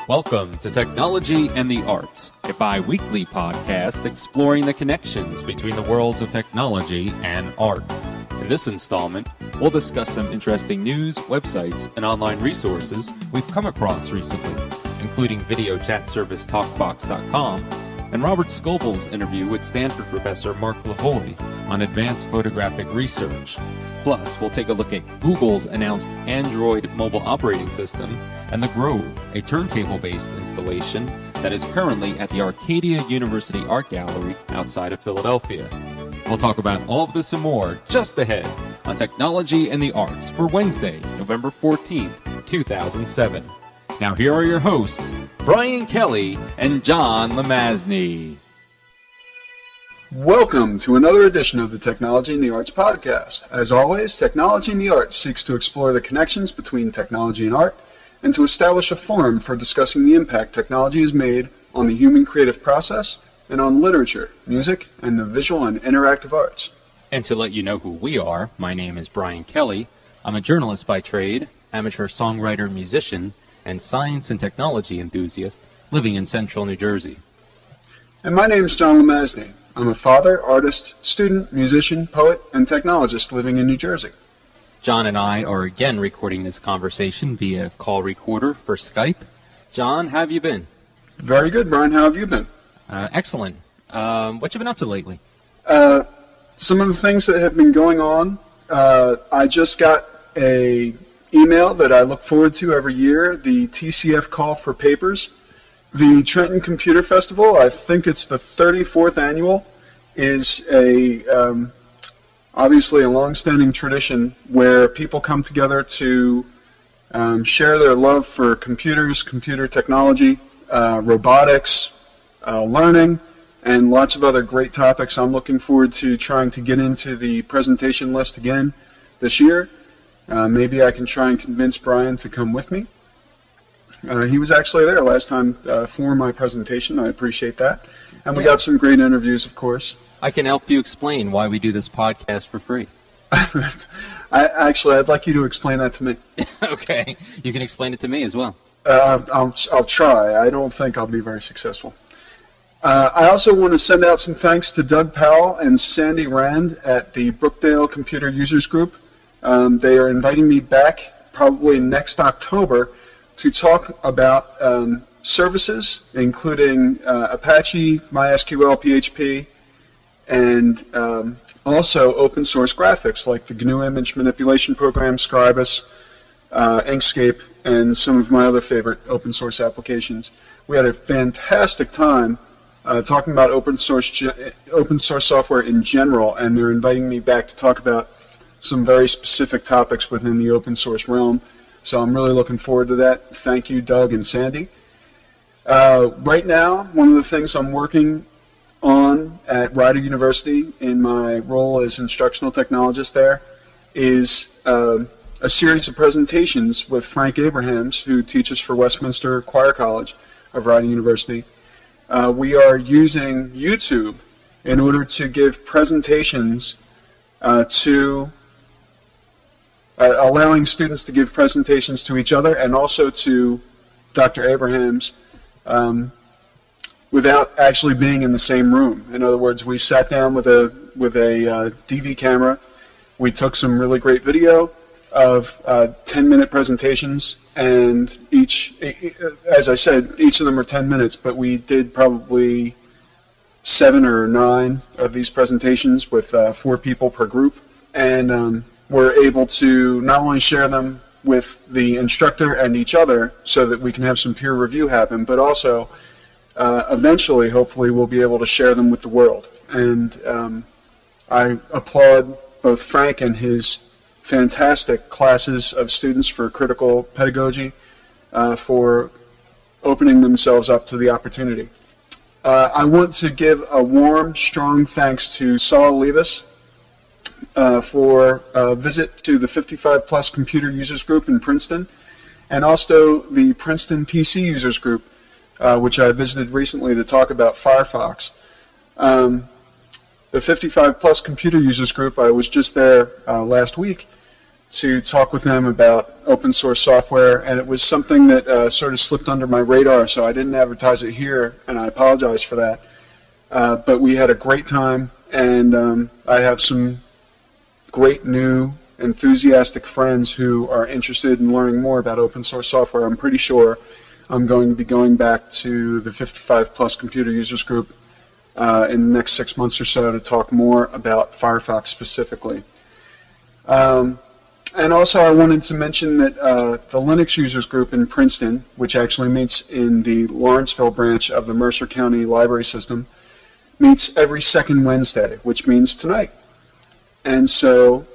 Welcome to Technology and the Arts, a bi-weekly podcast exploring the connections between the worlds of technology and art. In this installment, we'll discuss some interesting news, websites, and online resources we've come across recently, including video chat service TalkBox.com and Robert Scoble's interview with Stanford professor Mark Lavoie on advanced photographic research. Plus, we'll take a look at Google's announced Android mobile operating system and The Grove, a turntable-based installation that is currently at the Arcadia University Art Gallery outside of Philadelphia. We'll talk about all of this and more just ahead on Technology and the Arts for Wednesday, November 14th, 2007. Now here are your hosts, Brian Kelly and John Lemazny. Welcome to another edition of the Technology and the Arts podcast. As always, Technology and the Arts seeks to explore the connections between technology and art and to establish a forum for discussing the impact technology has made on the human creative process and on literature, music, and the visual and interactive arts. And to let you know who we are, my name is Brian Kelly. I'm a journalist by trade, amateur songwriter, musician, and science and technology enthusiast living in central New Jersey. And my name is John Lemazny. I'm a father, artist, student, musician, poet, and technologist living in New Jersey. John and I are again recording this conversation via call recorder for Skype. John, how have you been? Very good, Brian. How have you been? Excellent. What you been up to lately? Some of the things that have been going on. I just got a email that I look forward to every year, the TCF call for papers. The Trenton Computer Festival, I think it's the 34th annual, is obviously a long-standing tradition where people come together to share their love for computers, computer technology, robotics, learning, and lots of other great topics. I'm looking forward to trying to get into the presentation list again this year. Maybe I can try and convince Brian to come with me. He was actually there last time for my presentation. I appreciate that. And we got some great interviews, of course. I can help you explain why we do this podcast for free. I'd like you to explain that to me. Okay. You can explain it to me as well. I'll try. I don't think I'll be very successful. I also want to send out some thanks to Doug Powell and Sandy Rand at the Brookdale Computer Users Group. They are inviting me back probably next October to talk about services, including Apache, MySQL, PHP, and also open source graphics like the GNU image manipulation program, Scribus, Inkscape, and some of my other favorite open source applications. We had a fantastic time talking about open source software in general, and they're inviting me back to talk about some very specific topics within the open source realm. So I'm really looking forward to that. Thank you, Doug and Sandy. Right now, one of the things I'm working on at Rider University in my role as instructional technologist there is a series of presentations with Frank Abrahams, who teaches for Westminster Choir College of Rider University. We are using YouTube in order to give presentations allowing students to give presentations to each other and also to Dr. Abrahams without actually being in the same room. In other words, we sat down with a DV camera. We took some really great video of 10-minute presentations, and as I said, each of them are 10 minutes, but we did probably 7 or 9 of these presentations with 4 people per group, and we're able to not only share them with the instructor and each other so that we can have some peer review happen, but also eventually, hopefully, we'll be able to share them with the world. And I applaud both Frank and his fantastic classes of students for critical pedagogy for opening themselves up to the opportunity. I want to give a warm, strong thanks to Saul Levis for a visit to the 55 Plus Computer Users Group in Princeton, and also the Princeton PC Users Group, which I visited recently to talk about Firefox. The 55 Plus Computer Users Group, I was just there last week, to talk with them about open source software, and it was something that sort of slipped under my radar, so I didn't advertise it here, and I apologize for that. But we had a great time, and I have some great new enthusiastic friends who are interested in learning more about open source software. I'm pretty sure I'm going to be going back to the 55 Plus Computer Users Group in the next 6 months or so to talk more about Firefox specifically. And also I wanted to mention that the Linux Users Group in Princeton, which actually meets in the Lawrenceville branch of the Mercer County Library System, meets every second Wednesday, which means tonight. And so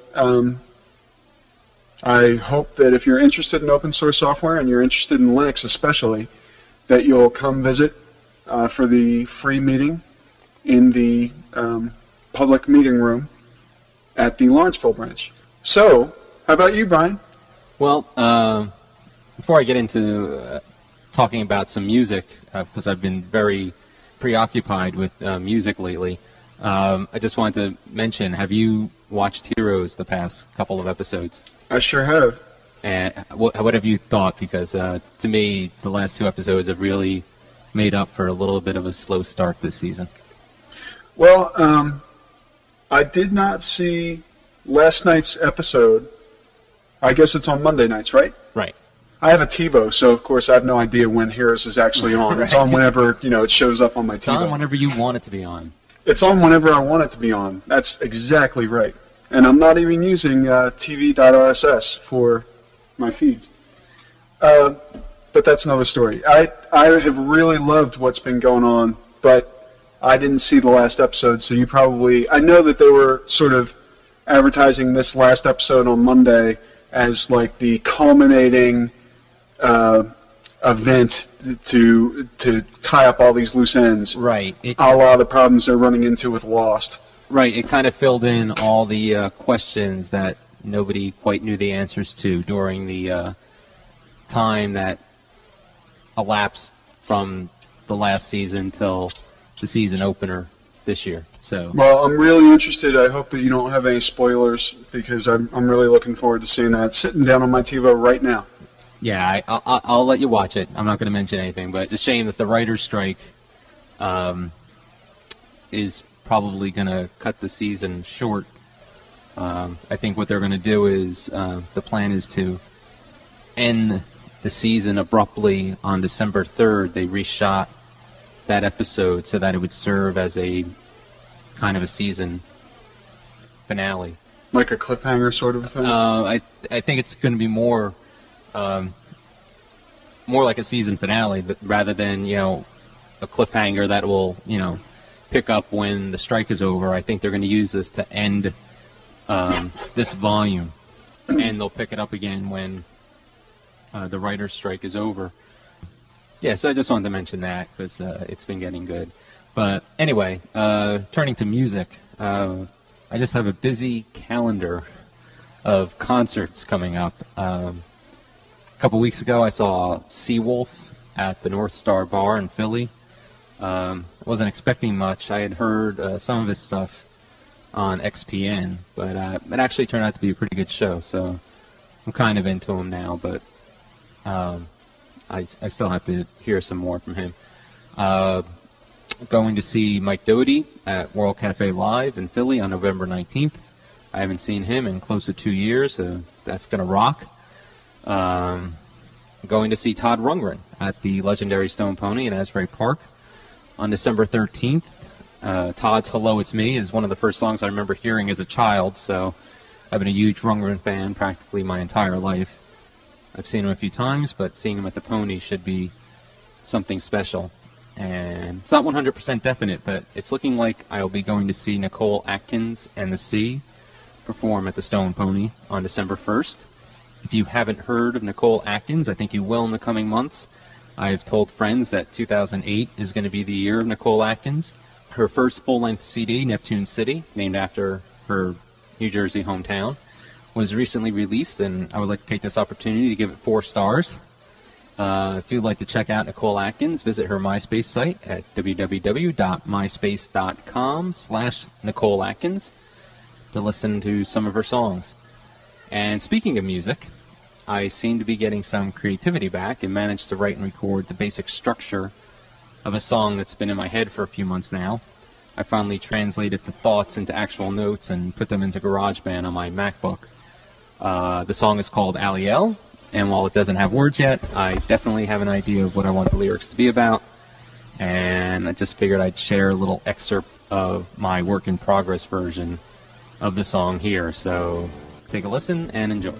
I hope that if you're interested in open source software and you're interested in Linux especially, that you'll come visit for the free meeting in the public meeting room at the Lawrenceville branch. So, how about you, Brian? Well, before I get into talking about some music, because I've been very preoccupied with music lately, I just wanted to mention, have you watched Heroes the past couple of episodes? I sure have. And what have you thought? Because to me, the last 2 episodes have really made up for a little bit of a slow start this season. Well, I did not see last night's episode. I guess it's on Monday nights, right? Right. I have a TiVo, so of course I have no idea when Heroes is actually on. Right. It's on whenever it shows up on my TiVo. It's on whenever you want it to be on. It's on whenever I want it to be on. That's exactly right. And I'm not even using TV.RSS for my feeds. But that's another story. I have really loved what's been going on, but I didn't see the last episode, so you probably... I know that they were sort of advertising this last episode on Monday as like the culminating event to tie up all these loose ends. Right. A la the problems they're running into with Lost. Right. It kind of filled in all the questions that nobody quite knew the answers to during the time that elapsed from the last season till the season opener this year. So. Well, I'm really interested. I hope that you don't have any spoilers because I'm really looking forward to seeing that. It's sitting down on my TiVo right now. Yeah, I'll let you watch it. I'm not going to mention anything, but it's a shame that the writer's strike is probably going to cut the season short. I think what they're going to do is the plan is to end the season abruptly on December 3rd. They reshot that episode so that it would serve as a kind of a season finale. Like a cliffhanger sort of thing? I think it's going to be more like a season finale, but rather than, a cliffhanger that will, pick up when the strike is over. I think they're going to use this to end this volume, and they'll pick it up again when the writer's strike is over. Yeah, so I just wanted to mention that because it's been getting good. But anyway, turning to music, I just have a busy calendar of concerts coming up. A couple weeks ago, I saw Seawolf at the North Star Bar in Philly. I wasn't expecting much. I had heard some of his stuff on XPN, but it actually turned out to be a pretty good show, so I'm kind of into him now, but I still have to hear some more from him. Going to see Mike Doty at World Cafe Live in Philly on November 19th. I haven't seen him in close to 2 years, so that's going to rock. Going to see Todd Rundgren at the legendary Stone Pony in Asbury Park on December 13th. Todd's Hello, It's Me is one of the first songs I remember hearing as a child, so I've been a huge Rundgren fan practically my entire life. I've seen him a few times, but seeing him at the Pony should be something special. And it's not 100% definite, but it's looking like I'll be going to see Nicole Atkins and the Sea perform at the Stone Pony on December 1st. If you haven't heard of Nicole Atkins, I think you will in the coming months. I've told friends that 2008 is going to be the year of Nicole Atkins. Her first full-length CD, Neptune City, named after her New Jersey hometown, was recently released, and I would like to take this opportunity to give it 4 stars. If you'd like to check out Nicole Atkins, visit her MySpace site at www.myspace.com/Nicole Atkins to listen to some of her songs. And speaking of music, I seem to be getting some creativity back and managed to write and record the basic structure of a song that's been in my head for a few months now. I finally translated the thoughts into actual notes and put them into GarageBand on my MacBook. The song is called Aliel, and while it doesn't have words yet, I definitely have an idea of what I want the lyrics to be about, and I just figured I'd share a little excerpt of my work-in-progress version of the song here. So take a listen and enjoy.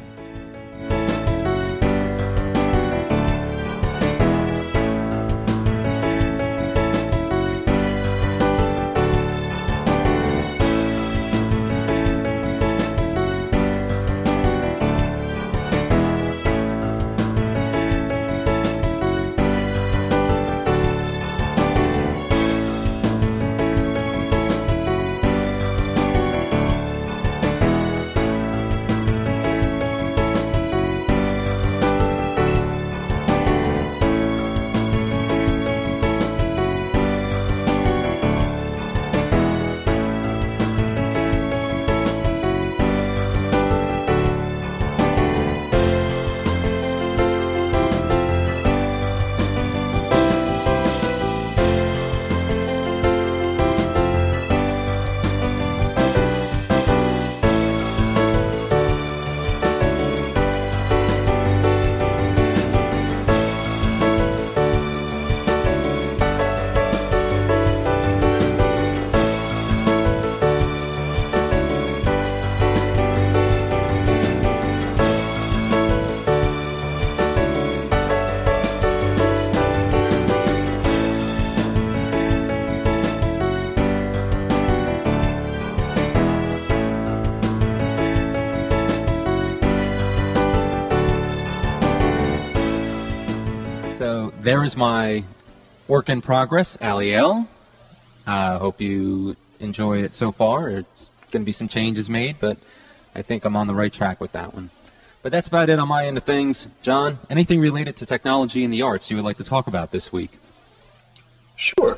So there is my work in progress, Aliel. I hope you enjoy it so far. It's going to be some changes made, but I think I'm on the right track with that one. But that's about it on my end of things. John, anything related to technology and the arts you would like to talk about this week? Sure.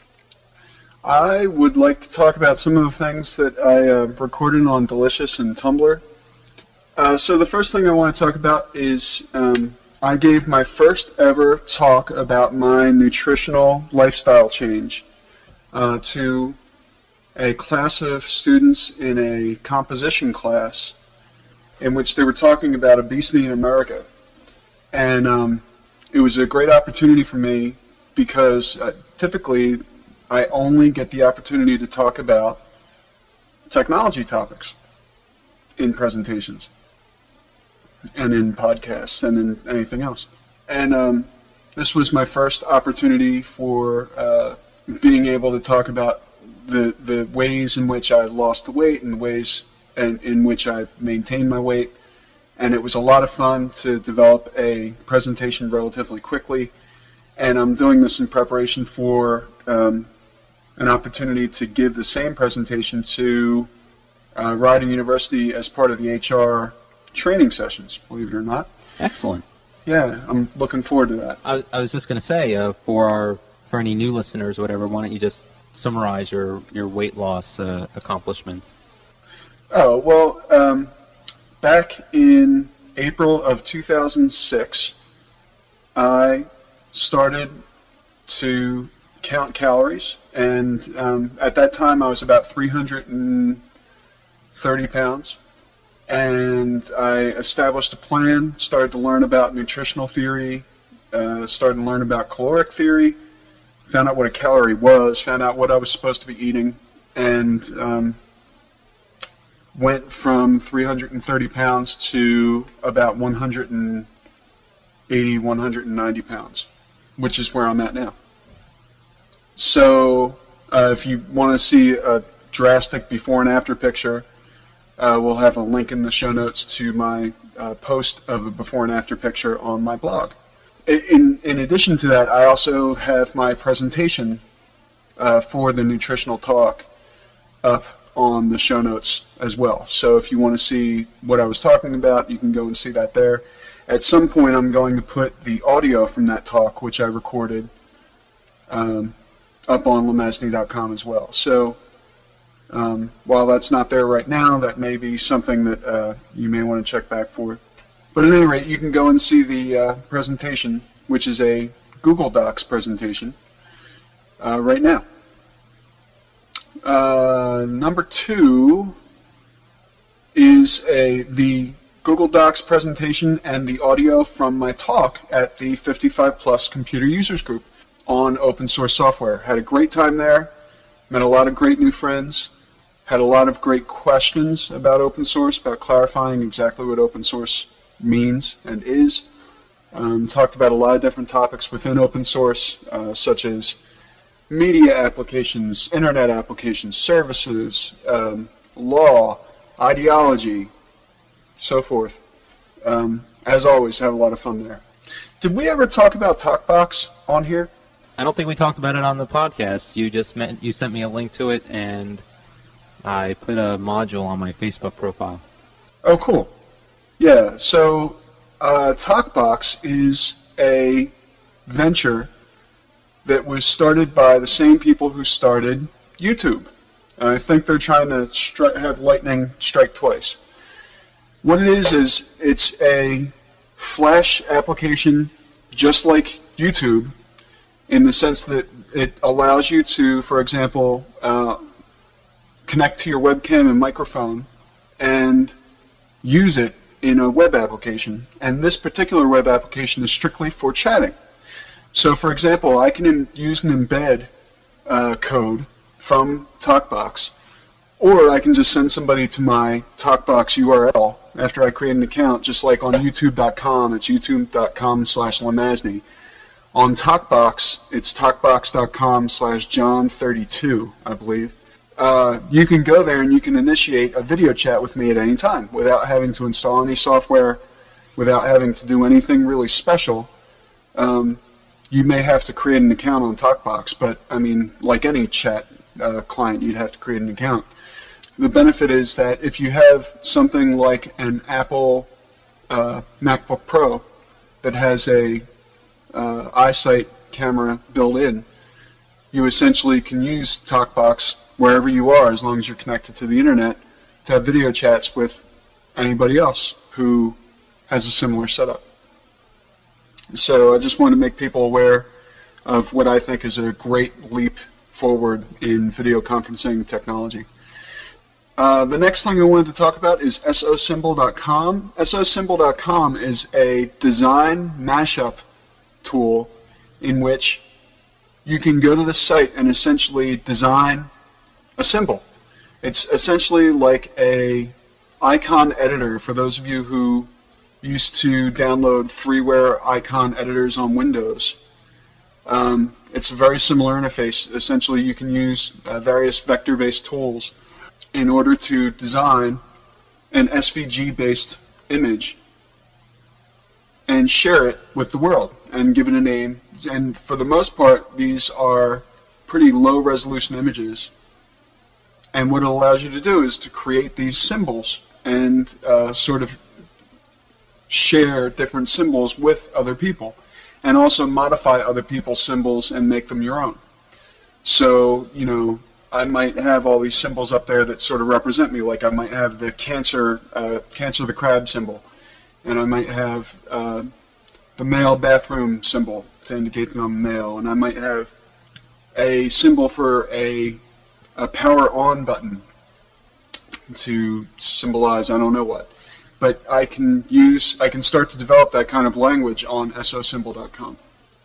I would like to talk about some of the things that I recorded on Delicious and Tumblr. So the first thing I want to talk about is I gave my first ever talk about my nutritional lifestyle change to a class of students in a composition class in which they were talking about obesity in America. And it was a great opportunity for me because typically I only get the opportunity to talk about technology topics in presentations and in podcasts and in anything else. And this was my first opportunity for being able to talk about the ways in which I lost the weight and the ways in which I maintained my weight. And it was a lot of fun to develop a presentation relatively quickly. And I'm doing this in preparation for an opportunity to give the same presentation to Rider University as part of the HR training sessions, believe it or not. Excellent. Yeah, I'm looking forward to that. I was just going to say, for any new listeners or whatever, why don't you just summarize your weight loss accomplishments? Oh, well, back in April of 2006, I started to count calories, and at that time I was about 330 pounds, and I established a plan, started to learn about nutritional theory, started to learn about caloric theory, found out what a calorie was, found out what I was supposed to be eating, and went from 330 pounds to about 180, 190 pounds, which is where I'm at now. So if you want to see a drastic before and after picture, we'll have a link in the show notes to my post of a before and after picture on my blog. In addition to that, I also have my presentation for the nutritional talk up on the show notes as well. So if you want to see what I was talking about, you can go and see that there. At some point, I'm going to put the audio from that talk, which I recorded, up on lemesney.com as well. So While that's not there right now, that may be something that you may want to check back for. But at any rate, you can go and see the presentation, which is a Google Docs presentation, right now. Number 2 is the Google Docs presentation and the audio from my talk at the 55 Plus Computer Users Group on open source software. Had a great time there, met a lot of great new friends, had a lot of great questions about open source, about clarifying exactly what open source means and is. Talked about a lot of different topics within open source, such as media applications, internet applications, services, law, ideology, so forth. As always, have a lot of fun there. Did we ever talk about TalkBox on here? I don't think we talked about it on the podcast. You sent me a link to it, and I put a module on my Facebook profile. Oh, cool. Yeah, so TalkBox is a venture that was started by the same people who started YouTube. I think they're trying to have lightning strike twice. What it is it's a Flash application just like YouTube, in the sense that it allows you to, for example, connect to your webcam and microphone and use it in a web application. And this particular web application is strictly for chatting. So, for example, I can use an embed code from TalkBox, or I can just send somebody to my TalkBox URL after I create an account, just like on YouTube.com. It's youtube.com/Lemazny. On TalkBox, it's talkbox.com/John32, I believe. You can go there and you can initiate a video chat with me at any time without having to install any software, without having to do anything really special. You may have to create an account on TalkBox, but I mean, like any chat client, you'd have to create an account. The benefit is that if you have something like an Apple MacBook Pro that has a iSight camera built in, you essentially can use TalkBox wherever you are, as long as you're connected to the internet, to have video chats with anybody else who has a similar setup. So I just want to make people aware of what I think is a great leap forward in video conferencing technology. The next thing I wanted to talk about is SOSymbol.com. SOSymbol.com is a design mashup tool in which you can go to the site and essentially design a symbol. It's essentially like a icon editor for those of you who used to download freeware icon editors on Windows. It's a very similar interface. Essentially, you can use various vector-based tools in order to design an SVG-based image and share it with the world and give it a name. And for the most part, these are pretty low-resolution images. And what it allows you to do is to create these symbols and sort of share different symbols with other people, and also modify other people's symbols and make them your own. So, you know, I might have all these symbols up there that sort of represent me. Like I might have the Cancer the crab symbol, and I might have the male bathroom symbol to indicate that I'm male, and I might have a symbol for a power on button to symbolize I don't know what. But I can start to develop that kind of language on SOSymbol.com.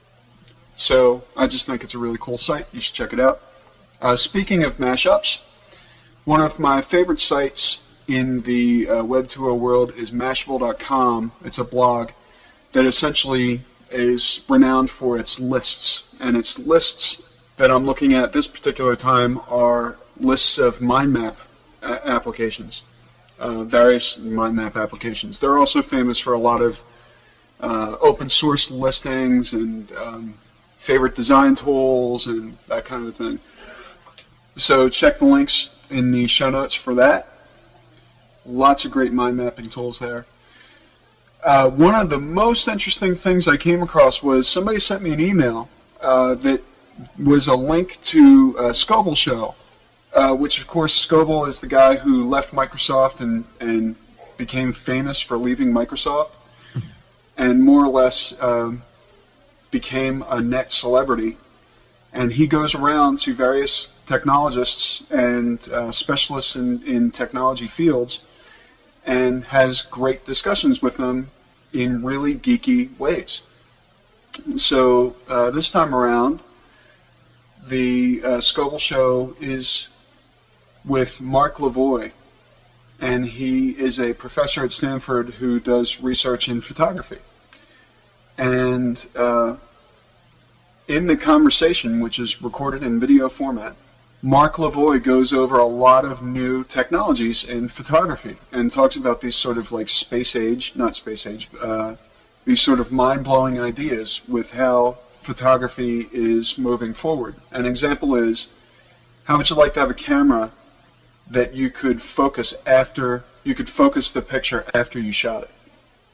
So I just think it's a really cool site. You should check it out. Speaking of mashups, one of my favorite sites in the Web 2.0 world is Mashable.com. It's a blog that essentially is renowned for its lists. And its lists that I'm looking at this particular time are lists of mind map applications. Various mind map applications. They're also famous for a lot of open source listings and favorite design tools and that kind of thing. So check the links in the show notes for that. Lots of great mind mapping tools there. One of the most interesting things I came across was somebody sent me an email that was a link to Scobble Show, which of course Scoble is the guy who left Microsoft and became famous for leaving Microsoft, and more or less became a net celebrity. And he goes around to various technologists and specialists in technology fields and has great discussions with them in really geeky ways. So this time around, the Scoble Show is with Mark Lavoie, and he is a professor at Stanford who does research in photography. And in the conversation, which is recorded in video format, Mark Lavoie goes over a lot of new technologies in photography and talks about these sort of like these sort of mind-blowing ideas with how photography is moving forward. An example is, how would you like to have a camera that you could focus the picture after you shot it?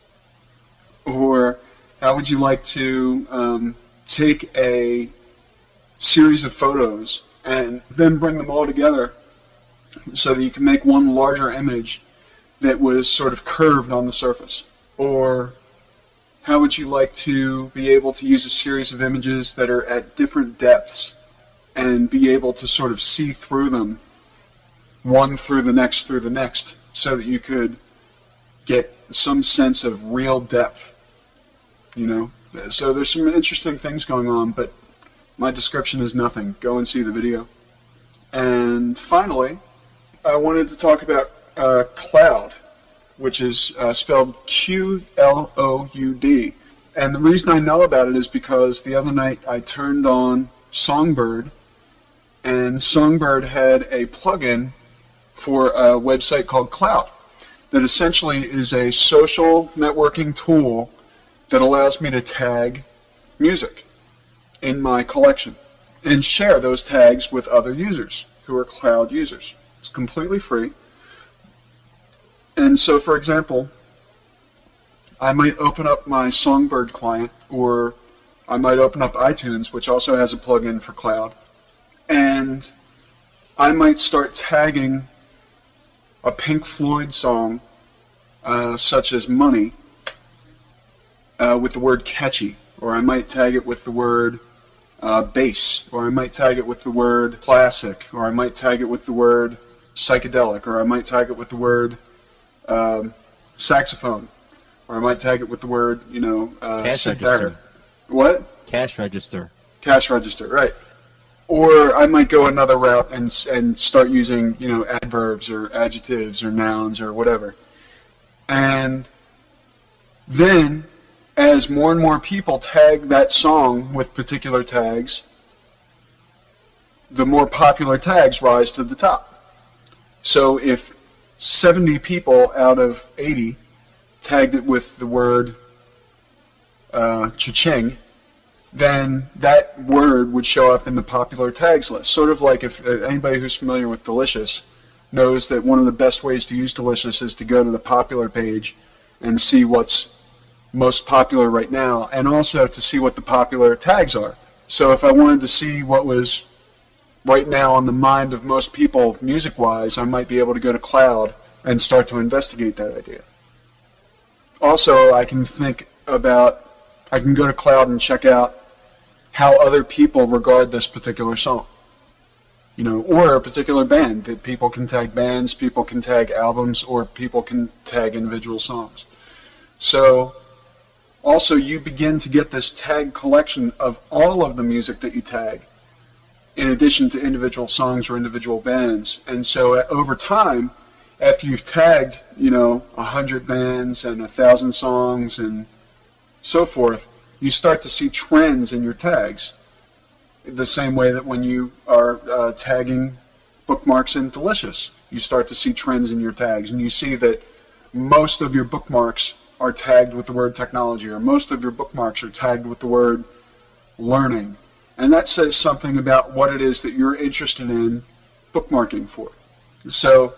Or how would you like to take a series of photos and then bring them all together so that you can make one larger image that was sort of curved on the surface? Or how would you like to be able to use a series of images that are at different depths and be able to sort of see through them, one through the next, so that you could get some sense of real depth, you know? So there's some interesting things going on, but my description is nothing. Go and see the video. And finally, I wanted to talk about Cloud, which is spelled Qloud. And the reason I know about it is because the other night I turned on Songbird, and Songbird had a plugin for a website called Cloud that essentially is a social networking tool that allows me to tag music in my collection and share those tags with other users who are Cloud users. It's completely free. And so, for example, I might open up my Songbird client, or I might open up iTunes, which also has a plugin for Cloud, and I might start tagging a Pink Floyd song, such as Money, with the word catchy, or I might tag it with the word bass, or I might tag it with the word classic, or I might tag it with the word psychedelic, or I might tag it with the word saxophone, or I might tag it with the word, cash sitar. register. What? Cash register. Cash register, right. Or I might go another route and start using, adverbs or adjectives or nouns or whatever. And then, as more and more people tag that song with particular tags, the more popular tags rise to the top. So if 70 people out of 80 tagged it with the word cha-ching, then that word would show up in the popular tags list. Sort of like if anybody who's familiar with Delicious knows that one of the best ways to use Delicious is to go to the popular page and see what's most popular right now, and also to see what the popular tags are. So if I wanted to see what was right now on the mind of most people music-wise, I might be able to go to Cloud and start to investigate that idea. Also, I can go to Cloud and check out how other people regard this particular song. Or a particular band. That people can tag bands, people can tag albums, or people can tag individual songs. So, also you begin to get this tag collection of all of the music that you tag, in addition to individual songs or individual bands. And so over time, after you've tagged, 100 bands and 1,000 songs and so forth, you start to see trends in your tags. The same way that when you are tagging bookmarks in Delicious, you start to see trends in your tags, and you see that most of your bookmarks are tagged with the word technology, or most of your bookmarks are tagged with the word learning. And that says something about what it is that you're interested in bookmarking for. So,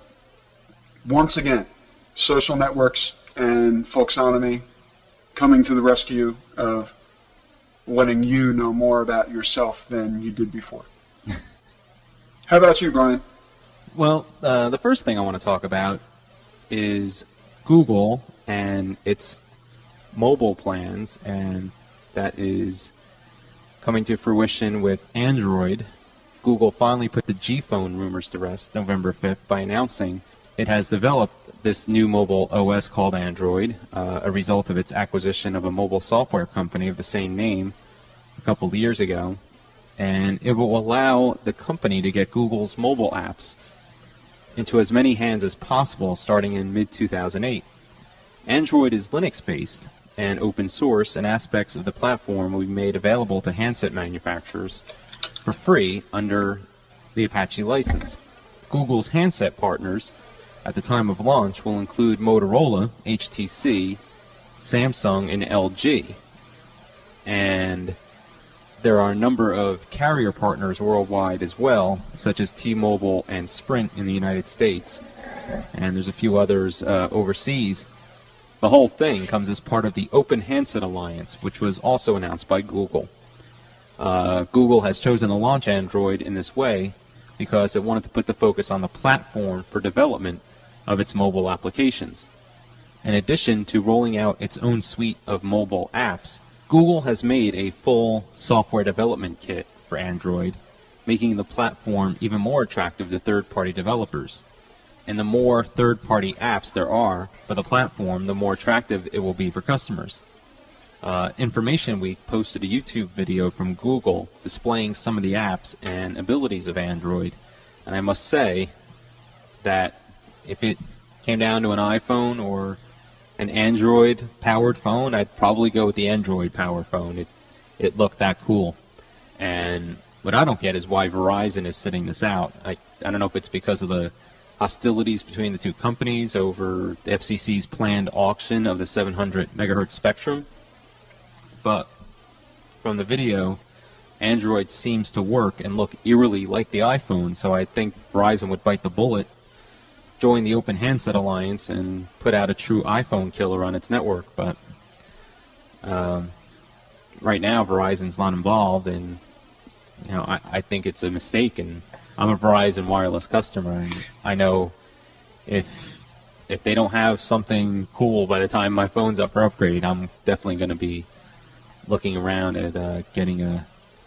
once again, social networks and Folksonomy coming to the rescue of letting you know more about yourself than you did before. How about you, Brian? Well, the first thing I want to talk about is Google and its mobile plans, and that is coming to fruition with Android. Google finally put the G phone rumors to rest November 5th by announcing it has developed this new mobile OS called Android, a result of its acquisition of a mobile software company of the same name a couple of years ago, and it will allow the company to get Google's mobile apps into as many hands as possible starting in mid-2008. Android is Linux-based and open source, and aspects of the platform will be made available to handset manufacturers for free under the Apache license. Google's handset partners at the time of launch will include Motorola, HTC, Samsung, and LG. And there are a number of carrier partners worldwide as well, such as T-Mobile and Sprint in the United States. And there's a few others overseas. The whole thing comes as part of the Open Handset Alliance, which was also announced by Google. Google has chosen to launch Android in this way because it wanted to put the focus on the platform for development of its mobile applications. In addition to rolling out its own suite of mobile apps, Google has made a full software development kit for Android, making the platform even more attractive to third-party developers. And the more third-party apps there are for the platform, the more attractive it will be for customers. Information Week posted a YouTube video from Google displaying some of the apps and abilities of Android, and I must say that if it came down to an iPhone or an Android-powered phone, I'd probably go with the Android-powered phone. It looked that cool. And what I don't get is why Verizon is sitting this out. I don't know if it's because of the hostilities between the two companies over the FCC's planned auction of the 700 megahertz spectrum. But from the video, Android seems to work and look eerily like the iPhone, so I think Verizon would bite the bullet, join the Open Handset Alliance, and put out a true iPhone killer on its network. But right now, Verizon's not involved, and I think it's a mistake. And I'm a Verizon wireless customer, and I know if they don't have something cool by the time my phone's up for upgrade, I'm definitely going to be looking around at getting an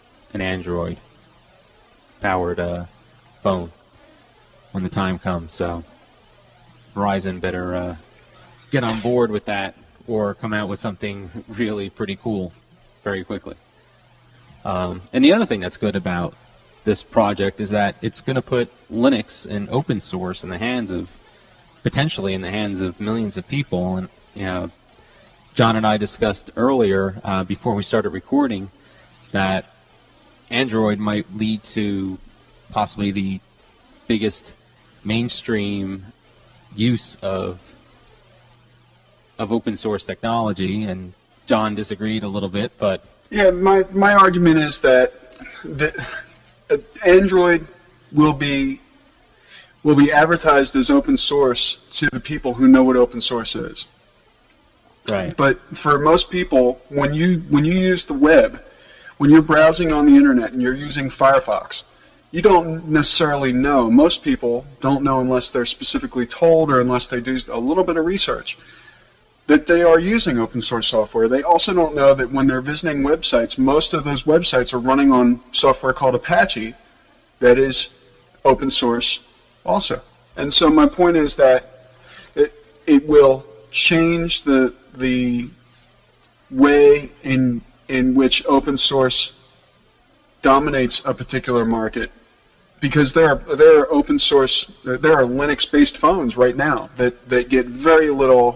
Android-powered phone when the time comes. So Verizon better get on board with that or come out with something really pretty cool very quickly. And the other thing that's good about this project is that it's going to put Linux and open source potentially in the hands of millions of people. And John and I discussed earlier before we started recording that Android might lead to possibly the biggest mainstream use of open source technology, and John disagreed a little bit, but yeah, my argument is that Android will be advertised as open source to the people who know what open source is. Right. But for most people, when you use the web, when you're browsing on the internet and you're using Firefox, you don't necessarily know. Most people don't know unless they're specifically told or unless they do a little bit of research that they are using open source software. They also don't know that when they're visiting websites, most of those websites are running on software called Apache that is open source also. And so my point is that it will change the way in which open source dominates a particular market, because there are open source, there are Linux-based phones right now that get very little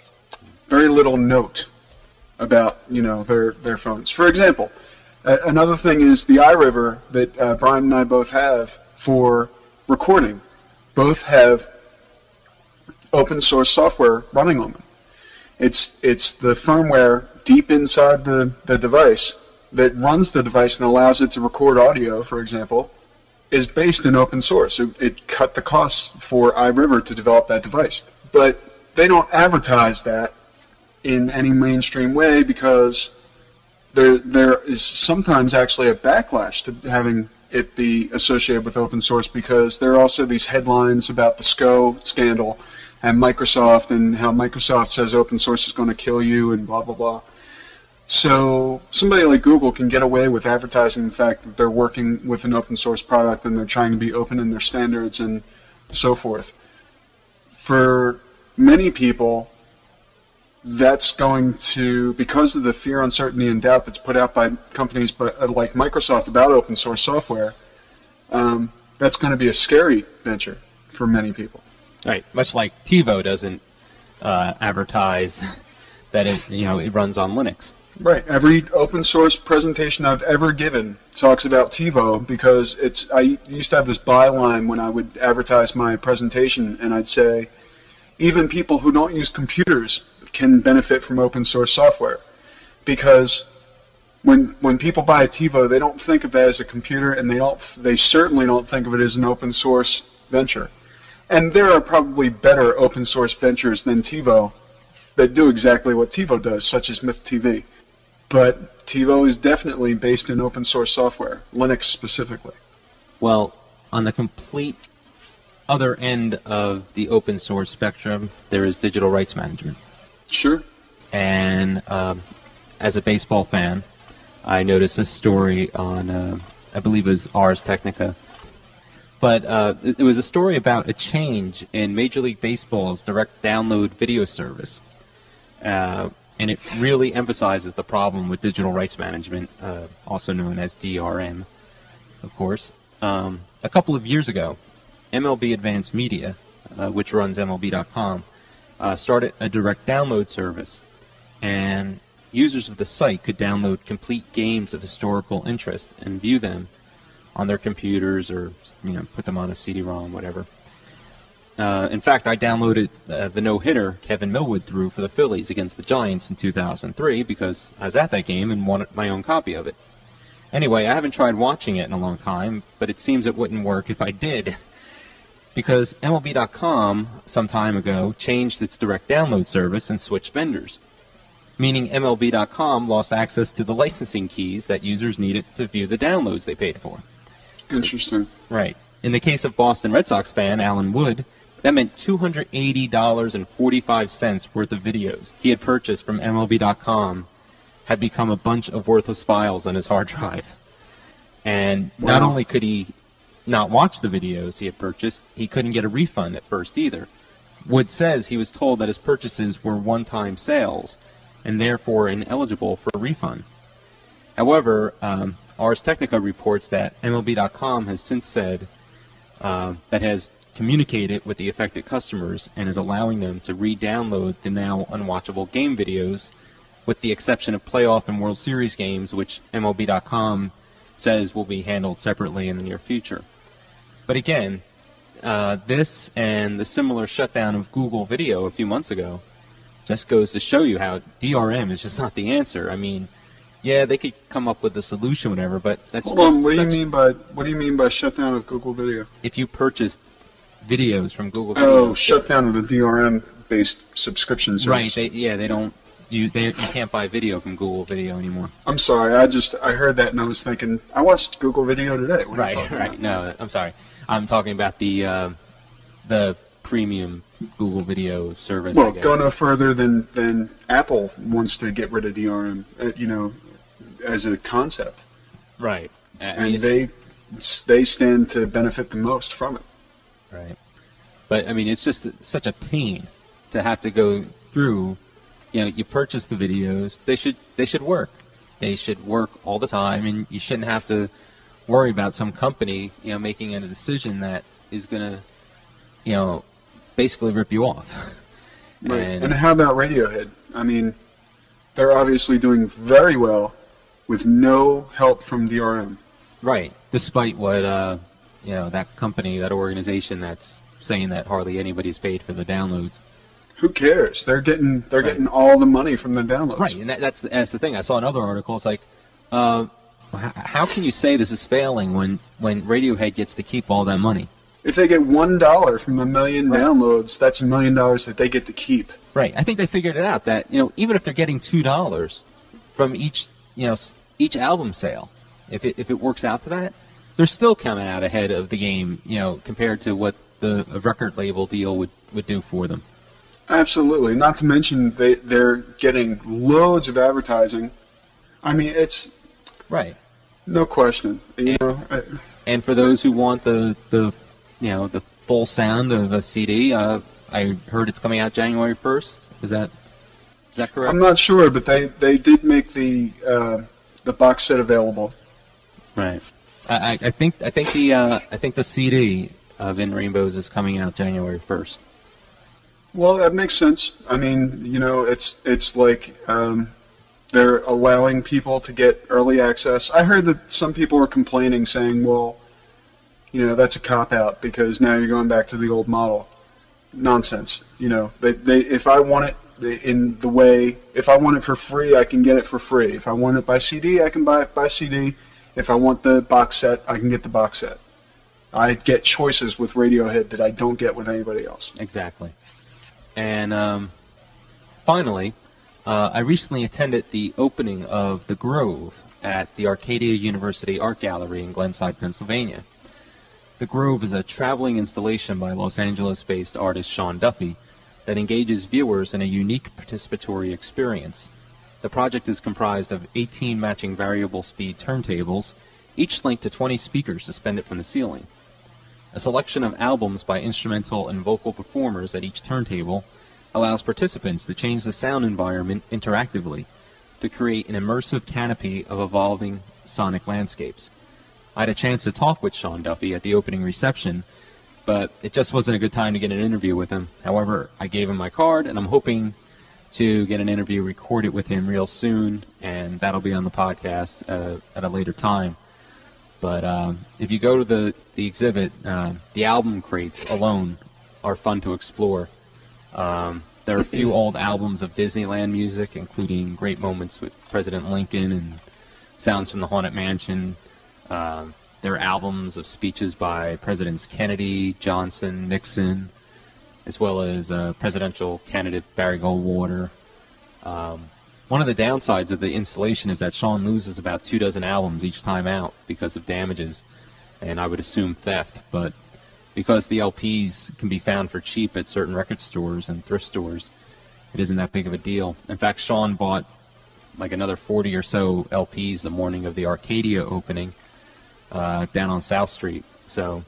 note about their phones. For example, another thing is the iRiver that Brian and I both have for recording. Both have open source software running on them. It's the firmware deep inside the device that runs the device and allows it to record audio, for example, is based in open source. It cut the costs for iRiver to develop that device. But they don't advertise that in any mainstream way because there is sometimes actually a backlash to having it be associated with open source, because there are also these headlines about the SCO scandal and Microsoft and how Microsoft says open source is going to kill you and blah, blah, blah. So somebody like Google can get away with advertising the fact that they're working with an open source product and they're trying to be open in their standards and so forth. For many people, that's going to, because of the fear, uncertainty, and doubt that's put out by companies like Microsoft about open source software, that's going to be a scary venture for many people. Right, much like TiVo doesn't advertise that it runs on Linux. Right. Every open source presentation I've ever given talks about TiVo, because I used to have this byline when I would advertise my presentation, and I'd say, even people who don't use computers can benefit from open source software, because when people buy a TiVo, they don't think of that as a computer, and they certainly don't think of it as an open source venture. And there are probably better open source ventures than TiVo that do exactly what TiVo does, such as Myth TV. But TiVo is definitely based in open source software, Linux specifically. Well, on the complete other end of the open source spectrum, there is digital rights management. Sure. And as a baseball fan, I noticed a story on, I believe it was Ars Technica, but it was a story about a change in Major League Baseball's direct download video service. And it really emphasizes the problem with digital rights management, also known as DRM, of course. A couple of years ago, MLB Advanced Media, which runs MLB.com, started a direct download service, and users of the site could download complete games of historical interest and view them on their computers or put them on a CD-ROM, whatever. In fact, I downloaded the no-hitter Kevin Millwood threw for the Phillies against the Giants in 2003 because I was at that game and wanted my own copy of it. Anyway, I haven't tried watching it in a long time, but it seems it wouldn't work if I did, because MLB.com some time ago changed its direct download service and switched vendors, meaning MLB.com lost access to the licensing keys that users needed to view the downloads they paid for. Interesting. Right. In the case of Boston Red Sox fan Alan Wood, that meant $280.45 worth of videos he had purchased from MLB.com had become a bunch of worthless files on his hard drive. And not only could he not watch the videos he had purchased, he couldn't get a refund at first either. Wood says he was told that his purchases were one-time sales and therefore ineligible for a refund. However, Ars Technica reports that MLB.com has since said that has communicated with the affected customers and is allowing them to re-download the now unwatchable game videos, with the exception of playoff and World Series games, which MLB.com says will be handled separately in the near future. But again, this and the similar shutdown of Google Video a few months ago just goes to show you how DRM is just not the answer. I mean, yeah, they could come up with a solution, whatever, but that's Hold on, what do you mean by shutdown of Google Video? If you purchased videos from Google Video. Oh, shutdown of the DRM-based subscription service. Right, they don't. You can't buy video from Google Video anymore. I'm sorry, I heard that and I was thinking, I watched Google Video today. What right. No, I'm sorry. I'm talking about the premium Google Video service. Well, I guess. Go no further than Apple wants to get rid of DRM, as a concept. Right. And they stand to benefit the most from it. Right. But, I mean, it's just such a pain to have to go through. You purchase the videos. They should work. They should work all the time, and you shouldn't have to worry about some company, making a decision that is going to, basically rip you off. Right. And how about Radiohead? I mean, they're obviously doing very well with no help from DRM. Right. Despite what, that company, that organization that's saying that hardly anybody's paid for the downloads. Who cares? They're getting all the money from the downloads. Right, and that's the thing. I saw another article. It's like, how can you say this is failing when Radiohead gets to keep all that money? If they get $1 from a million downloads, that's $1 million that they get to keep. Right. I think they figured it out that even if they're getting $2 from each album sale, if it works out to that, they're still coming out ahead of the game, compared to what the record label deal would do for them. Absolutely. Not to mention they're getting loads of advertising. I mean, it's no question. And for those who want the full sound of a CD, I heard it's coming out January 1st. Is that correct? I'm not sure, but they did make the box set available. Right. I think the CD of In Rainbows is coming out January 1st. Well, that makes sense. I mean, it's like they're allowing people to get early access. I heard that some people are complaining, saying, well, that's a cop-out because now you're going back to the old model. Nonsense. If I want it if I want it for free, I can get it for free. If I want it by CD, I can buy it by CD. If I want the box set, I can get the box set. I get choices with Radiohead that I don't get with anybody else. Exactly. And finally, I recently attended the opening of The Grove at the Arcadia University Art Gallery in Glenside, Pennsylvania. The Grove is a traveling installation by Los Angeles-based artist Sean Duffy that engages viewers in a unique participatory experience. The project is comprised of 18 matching variable speed turntables, each linked to 20 speakers suspended from the ceiling. A selection of albums by instrumental and vocal performers at each turntable allows participants to change the sound environment interactively to create an immersive canopy of evolving sonic landscapes. I had a chance to talk with Sean Duffy at the opening reception, but it just wasn't a good time to get an interview with him. However, I gave him my card, and I'm hoping to get an interview recorded with him real soon, and that'll be on the podcast at a later time. But if you go to the exhibit, the album crates alone are fun to explore. There are a few old albums of Disneyland music, including Great Moments with President Lincoln and Sounds from the Haunted Mansion. There are albums of speeches by Presidents Kennedy, Johnson, Nixon, as well as presidential candidate Barry Goldwater. One of the downsides of the installation is that Sean loses about 24 albums each time out because of damages, and I would assume theft, but because the LPs can be found for cheap at certain record stores and thrift stores, it isn't that big of a deal. In fact, Sean bought like another 40 or so LPs the morning of the Arcadia opening down on South Street. So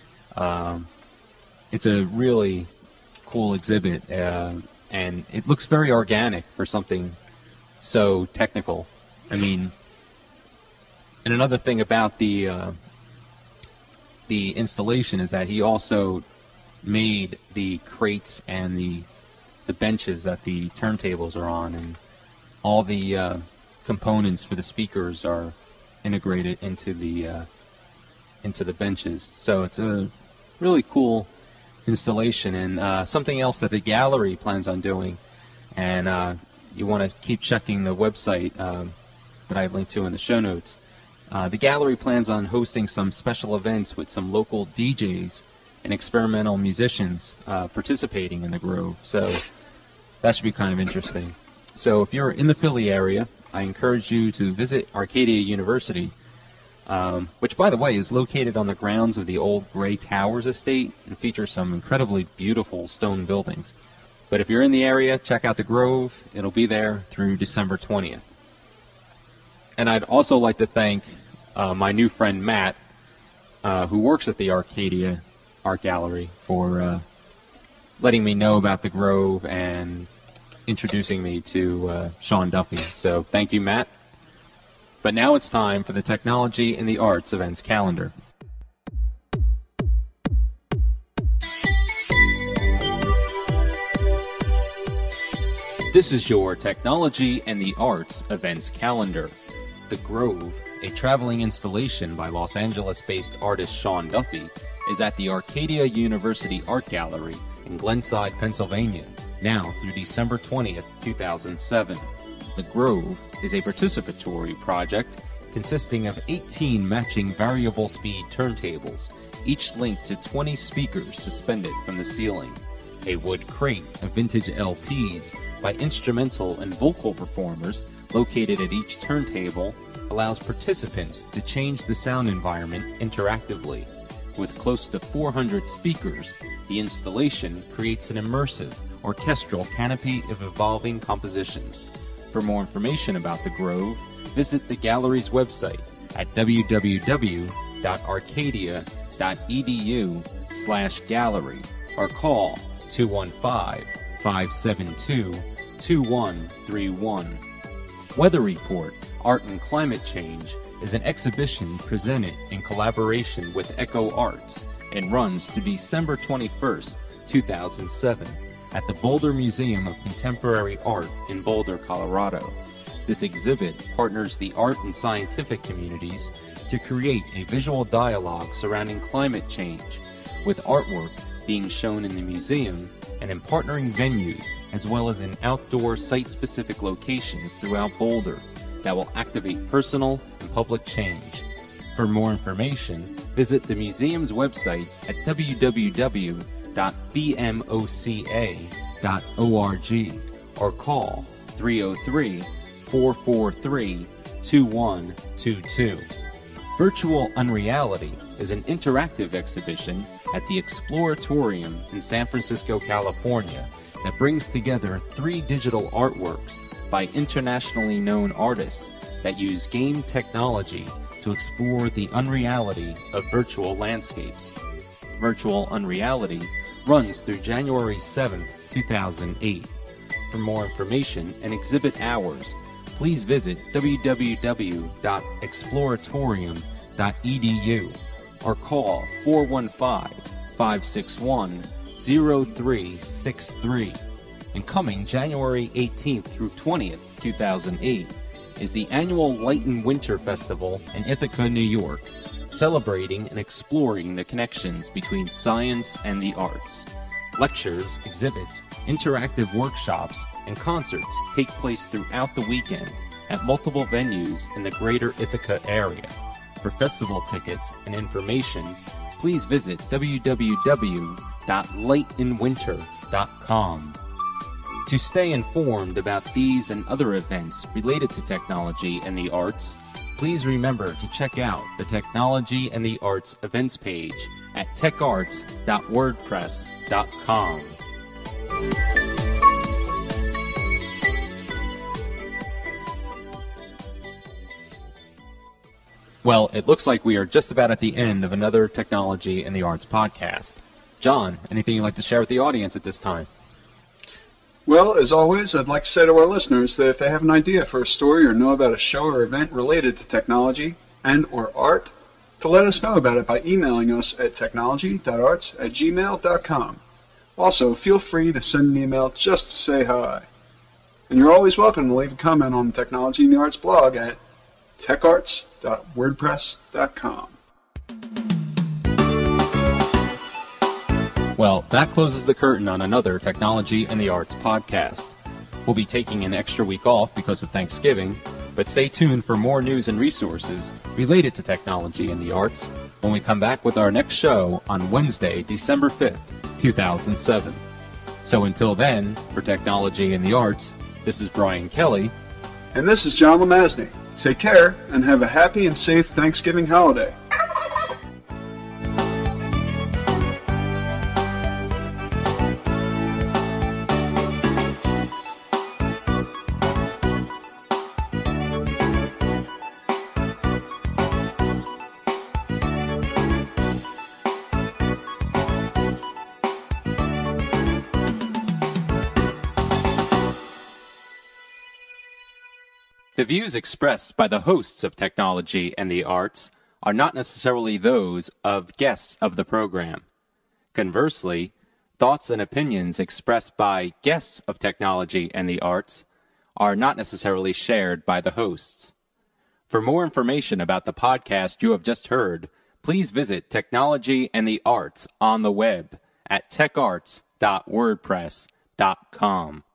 it's a really cool exhibit, and it looks very organic for something so technical. I mean, and another thing about the installation is that he also made the crates and the benches that the turntables are on, and all the components for the speakers are integrated into the benches. So it's a really cool installation, and something else that the gallery plans on doing, and you want to keep checking the website that I linked to in the show notes. The gallery plans on hosting some special events with some local DJs and experimental musicians participating in the Grove, so that should be kind of interesting. So if you're in the Philly area, I encourage you to visit Arcadia University, which, by the way, is located on the grounds of the old Gray Towers estate and features some incredibly beautiful stone buildings. But if you're in the area, check out the Grove. It'll be there through December 20th. And I'd also like to thank my new friend Matt, who works at the Arcadia Art Gallery, for letting me know about the Grove and introducing me to Sean Duffy. So thank you, Matt. But now it's time for the Technology and the Arts events calendar. This is your Technology and the Arts events calendar. The Grove, a traveling installation by Los Angeles-based artist Sean Duffy, is at the Arcadia University Art Gallery in Glenside, Pennsylvania, now through December 20th, 2007. The Grove is a participatory project consisting of 18 matching variable speed turntables, each linked to 20 speakers suspended from the ceiling. A wood crate of vintage LPs by instrumental and vocal performers located at each turntable allows participants to change the sound environment interactively. With close to 400 speakers, the installation creates an immersive orchestral canopy of evolving compositions. For more information about the Grove, visit the gallery's website at www.arcadia.edu/gallery or call 215-572-2131. Weather Report, Art and Climate Change is an exhibition presented in collaboration with Echo Arts and runs through December 21st, 2007 at the Boulder Museum of Contemporary Art in Boulder, Colorado. This exhibit partners the art and scientific communities to create a visual dialogue surrounding climate change, with artwork being shown in the museum and in partnering venues as well as in outdoor site-specific locations throughout Boulder that will activate personal and public change. For more information, visit the museum's website at www.bmoca.org or call 303-443-2122. Virtual Unreality is an interactive exhibition at the Exploratorium in San Francisco, California that brings together 3 digital artworks by internationally known artists that use game technology to explore the unreality of virtual landscapes. Virtual Unreality runs through January 7, 2008. For more information and exhibit hours, please visit www.exploratorium.edu or call 415-561-0363. And coming January 18th through 20th, 2008, is the annual Light and Winter Festival in Ithaca, New York, celebrating and exploring the connections between science and the arts. Lectures, exhibits, interactive workshops, and concerts take place throughout the weekend at multiple venues in the greater Ithaca area. For festival tickets and information, please visit www.lightandwinter.com. To stay informed about these and other events related to technology and the arts, please remember to check out the Technology and the Arts events page at techarts.wordpress.com. Well, it looks like we are just about at the end of another Technology and the Arts podcast. John, anything you'd like to share with the audience at this time? Well, as always, I'd like to say to our listeners that if they have an idea for a story or know about a show or event related to technology and or art, to let us know about it by emailing us at technology.arts@gmail.com. Also, feel free to send an email just to say hi. And you're always welcome to leave a comment on the Technology and the Arts blog at techarts.wordpress.com. Well, that closes the curtain on another Technology and the Arts podcast. We'll be taking an extra week off because of Thanksgiving, but stay tuned for more news and resources related to technology and the arts when we come back with our next show on Wednesday, December 5th, 2007. So until then, for Technology and the Arts, this is Brian Kelly. And this is John Lemazny. Take care and have a happy and safe Thanksgiving holiday. The views expressed by the hosts of Technology and the Arts are not necessarily those of guests of the program. Conversely, thoughts and opinions expressed by guests of Technology and the Arts are not necessarily shared by the hosts. For more information about the podcast you have just heard, please visit Technology and the Arts on the web at techarts.wordpress.com.